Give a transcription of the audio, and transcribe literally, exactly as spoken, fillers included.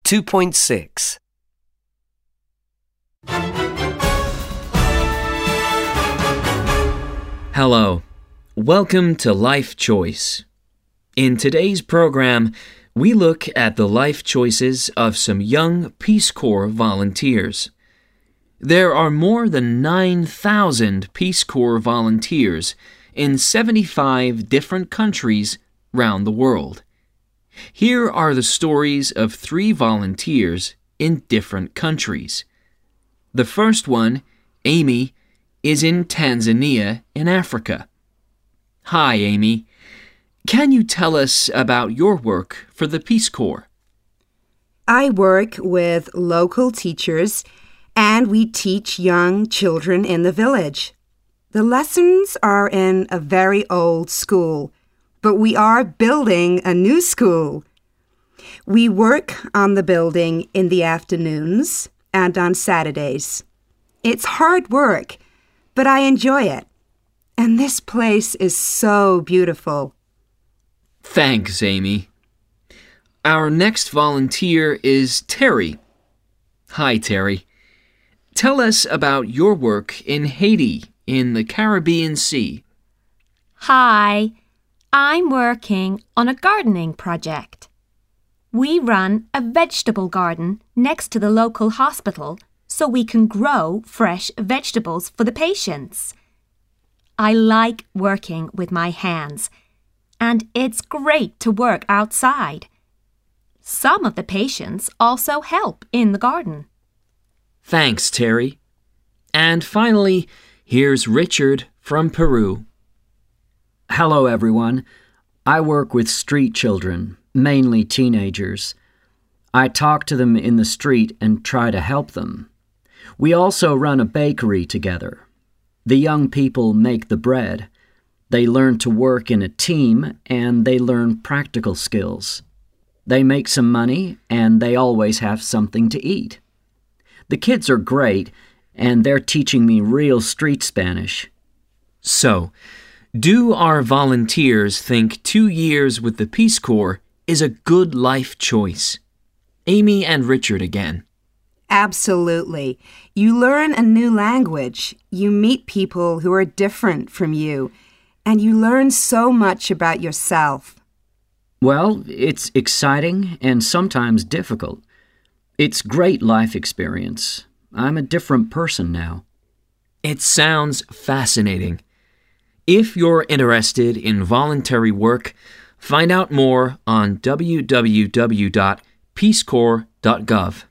two point six. Hello. Welcome to Life Choice. In today's program, we look at the life choices of some young Peace Corps volunteers. There are more than nine thousand Peace Corps volunteers in seventy-five different countries around the world. Here are the stories of three volunteers in different countries. The first one, Amy, is in Tanzania in Africa. Hi, Amy. Can you tell us about your work for the Peace Corps? I work with local teachers, and we teach young children in the village. The lessons are in a very old school, but we are building a new school. We work on the building in the afternoons and on Saturdays. It's hard work, but I enjoy it. And this place is so beautiful. Thanks, Amy. Our next volunteer is Terry. Hi, Terry. Tell us about your work in Haiti in the Caribbean Sea. Hi, I'm working on a gardening project. We run a vegetable garden next to the local hospital so we can grow fresh vegetables for the patients. I like working with my hands, and it's great to work outside. Some of the patients also help in the garden. Thanks, Terry. And finally, here's Richard from Peru. Hello, everyone. I work with street children, mainly teenagers. I talk to them in the street and try to help them. We also run a bakery together. The young people make the bread. They learn to work in a team, and they learn practical skills. They make some money, and they always have something to eat. The kids are great, and they're teaching me real street Spanish. So, do our volunteers think two years with the Peace Corps is a good life choice? Amy and Richard again. Absolutely. You learn a new language. You meet people who are different from you, and you learn so much about yourself. Well, it's exciting and sometimes difficult. It's great life experience. I'm a different person now. It sounds fascinating. If you're interested in voluntary work, find out more on w w w dot peace corps dot gov.